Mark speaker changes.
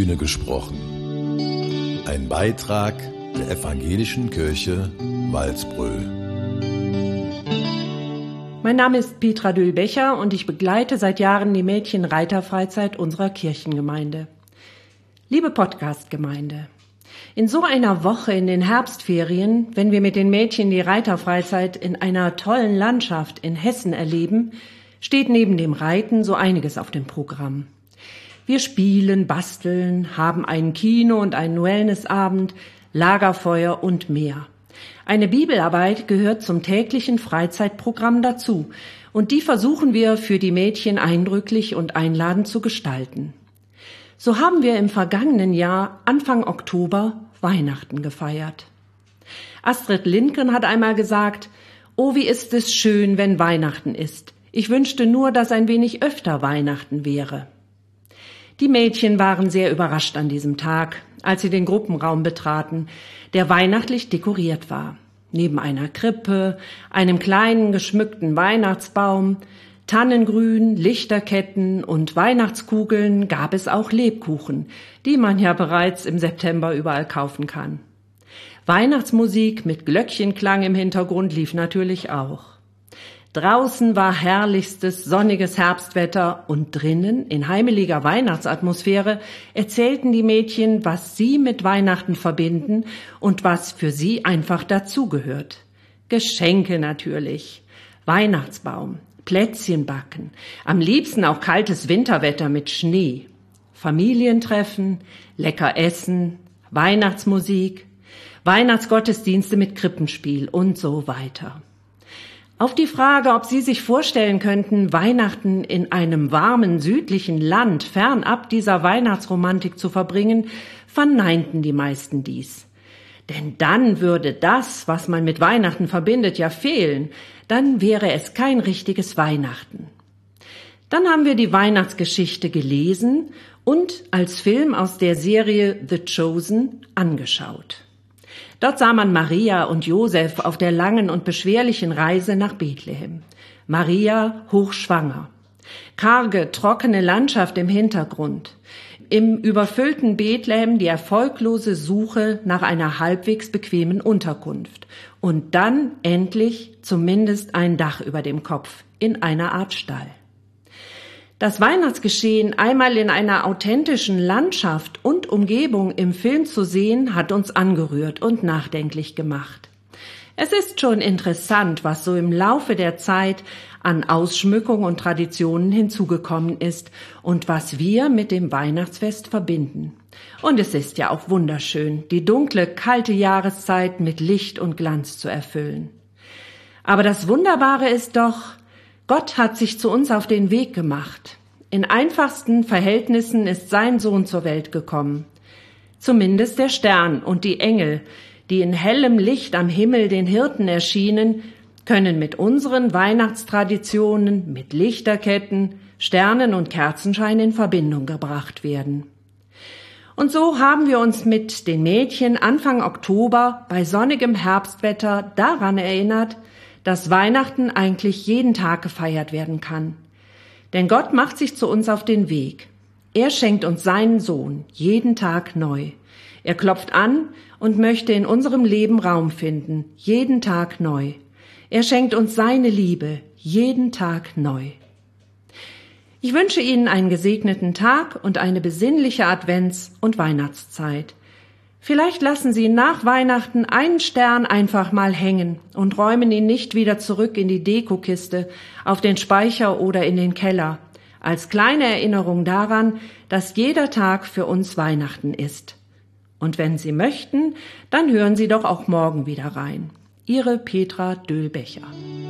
Speaker 1: Bühne gesprochen. Ein Beitrag der Evangelischen Kirche Walsbröl.
Speaker 2: Mein Name ist Petra Döhl-Becher und ich begleite seit Jahren die Mädchenreiterfreizeit unserer Kirchengemeinde. Liebe Podcast-Gemeinde, in so einer Woche in den Herbstferien, wenn wir mit den Mädchen die Reiterfreizeit in einer tollen Landschaft in Hessen erleben, steht neben dem Reiten so einiges auf dem Programm. Wir spielen, basteln, haben einen Kino- und einen Wellnessabend, Lagerfeuer und mehr. Eine Bibelarbeit gehört zum täglichen Freizeitprogramm dazu und die versuchen wir für die Mädchen eindrücklich und einladend zu gestalten. So haben wir im vergangenen Jahr Anfang Oktober Weihnachten gefeiert. Astrid Lindgren hat einmal gesagt, »Oh, wie ist es schön, wenn Weihnachten ist. Ich wünschte nur, dass ein wenig öfter Weihnachten wäre.« Die Mädchen waren sehr überrascht an diesem Tag, als sie den Gruppenraum betraten, der weihnachtlich dekoriert war. Neben einer Krippe, einem kleinen geschmückten Weihnachtsbaum, Tannengrün, Lichterketten und Weihnachtskugeln gab es auch Lebkuchen, die man ja bereits im September überall kaufen kann. Weihnachtsmusik mit Glöckchenklang im Hintergrund lief natürlich auch. Draußen war herrlichstes, sonniges Herbstwetter und drinnen, in heimeliger Weihnachtsatmosphäre, erzählten die Mädchen, was sie mit Weihnachten verbinden und was für sie einfach dazugehört. Geschenke natürlich, Weihnachtsbaum, Plätzchen backen, am liebsten auch kaltes Winterwetter mit Schnee, Familientreffen, lecker essen, Weihnachtsmusik, Weihnachtsgottesdienste mit Krippenspiel und so weiter. Auf die Frage, ob sie sich vorstellen könnten, Weihnachten in einem warmen südlichen Land fernab dieser Weihnachtsromantik zu verbringen, verneinten die meisten dies. Denn dann würde das, was man mit Weihnachten verbindet, ja fehlen. Dann wäre es kein richtiges Weihnachten. Dann haben wir die Weihnachtsgeschichte gelesen und als Film aus der Serie The Chosen angeschaut. Dort sah man Maria und Josef auf der langen und beschwerlichen Reise nach Bethlehem. Maria hochschwanger. Karge, trockene Landschaft im Hintergrund. Im überfüllten Bethlehem die erfolglose Suche nach einer halbwegs bequemen Unterkunft. Und dann endlich zumindest ein Dach über dem Kopf in einer Art Stall. Das Weihnachtsgeschehen einmal in einer authentischen Landschaft und Umgebung im Film zu sehen, hat uns angerührt und nachdenklich gemacht. Es ist schon interessant, was so im Laufe der Zeit an Ausschmückung und Traditionen hinzugekommen ist und was wir mit dem Weihnachtsfest verbinden. Und es ist ja auch wunderschön, die dunkle, kalte Jahreszeit mit Licht und Glanz zu erfüllen. Aber das Wunderbare ist doch, Gott hat sich zu uns auf den Weg gemacht. In einfachsten Verhältnissen ist sein Sohn zur Welt gekommen. Zumindest der Stern und die Engel, die in hellem Licht am Himmel den Hirten erschienen, können mit unseren Weihnachtstraditionen, mit Lichterketten, Sternen und Kerzenschein in Verbindung gebracht werden. Und so haben wir uns mit den Mädchen Anfang Oktober bei sonnigem Herbstwetter daran erinnert, dass Weihnachten eigentlich jeden Tag gefeiert werden kann. Denn Gott macht sich zu uns auf den Weg. Er schenkt uns seinen Sohn jeden Tag neu. Er klopft an und möchte in unserem Leben Raum finden, jeden Tag neu. Er schenkt uns seine Liebe, jeden Tag neu. Ich wünsche Ihnen einen gesegneten Tag und eine besinnliche Advents- und Weihnachtszeit. Vielleicht lassen Sie nach Weihnachten einen Stern einfach mal hängen und räumen ihn nicht wieder zurück in die Dekokiste, auf den Speicher oder in den Keller, als kleine Erinnerung daran, dass jeder Tag für uns Weihnachten ist. Und wenn Sie möchten, dann hören Sie doch auch morgen wieder rein. Ihre Petra Döhl-Becher.